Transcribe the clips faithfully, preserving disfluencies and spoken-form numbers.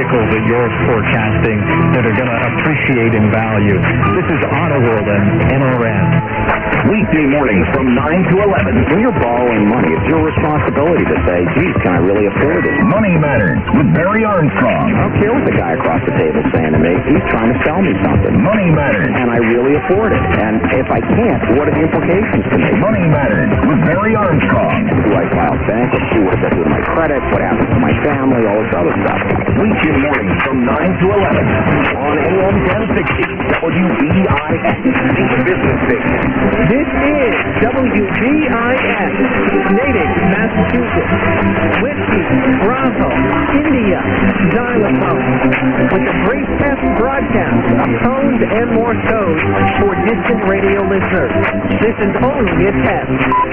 vehicles that you're forecasting that are going to appreciate in value. This is Auto World and N R N. Weekday mornings from nine to eleven. When you're borrowing money, it's your responsibility to say, geez, can I really afford it? Money Matters with Barry Armstrong. I don't care what the guy across the table is saying to me. He's trying to sell me something. Money Matters. And I really afford it. And if I can't, what are the implications to me? Money Matters with Barry Armstrong. Do I file bankruptcy? What does that do to my credit? What happens to my family? All this other stuff. Weekday mornings from nine to eleven on A M ten sixty W B I X, the business station. This is W B I X, Natick, Massachusetts. Whiskey, Bravo, India, Xylophone. With a brief test broadcast of tones and Morse code for distant radio listeners. This is only a test.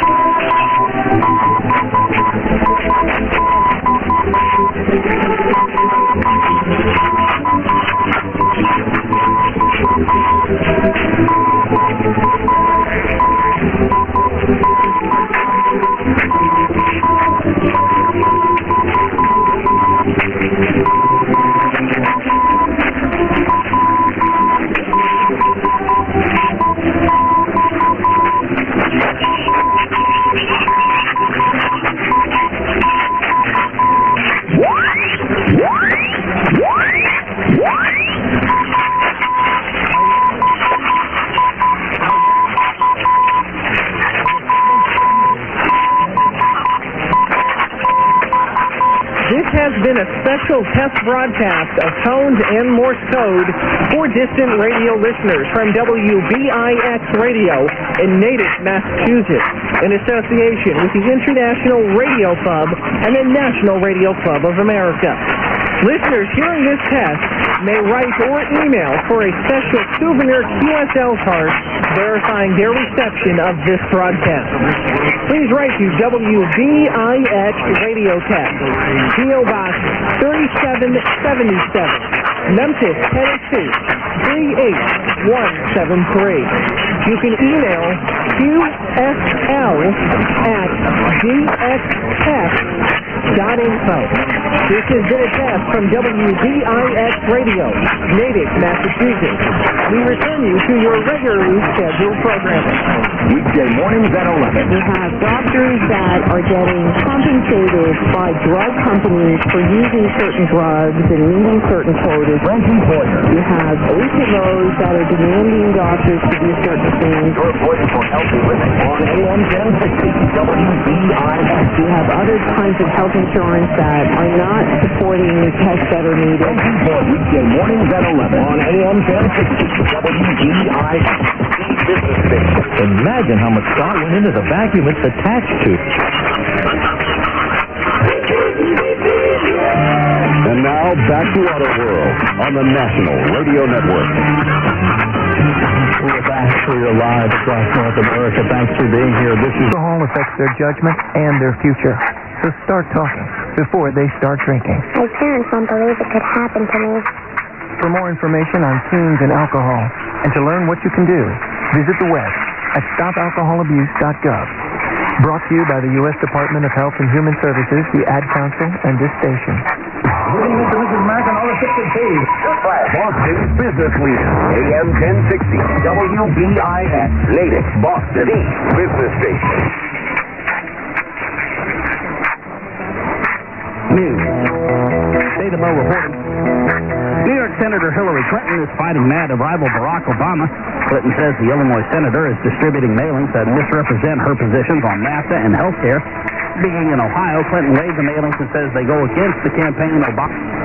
Been a special test broadcast of tones and Morse code for distant radio listeners from W B I X Radio in Natick, Massachusetts, in association with the International Radio Club and the National Radio Club of America. Listeners hearing this test may write or email for a special souvenir Q S L card verifying their reception of this broadcast. Please write to W B I X Radio Test, P O Box thirty-seven seventy-seven, Memphis, Tennessee three eight one seven three. You can email Q S L at D X F dot info. This has been a test from W B I X Radio, Natick, Massachusetts. We return you to your regularly scheduled programming. Weekday mornings at eleven. We have doctors that are getting compensated by drug companies for using certain drugs and meeting certain quotas. Frankie Boyer. You have H M Os that are demanding doctors to do certain things. Your voice for healthy living on A M ten sixty W B I X. You have other kinds of health insurance that are not supporting the tests that are needed. Frankie Boyer. Weekday mornings at eleven on A M ten sixty W B I X. Business station. Imagine how much thought went into the vacuum it's attached to. And now, back to Auto World on the National Radio Network. We're back for your live across North America. Thanks for being here. This is Alcohol affects their judgment and their future. So start talking before they start drinking. My parents won't believe it could happen to me. For more information on teens and alcohol, and to learn what you can do, visit the web at stop alcohol abuse dot gov. Brought to you by the U S Department of Health and Human Services, the Ad Council, and this station. Boston Business Leader, A M ten sixty W B I X, Natick, Boston, the business station. News. State of Mo reporting. New York Senator Hillary Clinton is fighting mad to rival Barack Obama. Clinton says the Illinois senator is distributing mailings that misrepresent her positions on NAFTA and health care. Being in Ohio, Clinton waved the mailings and says they go against the campaign Obama.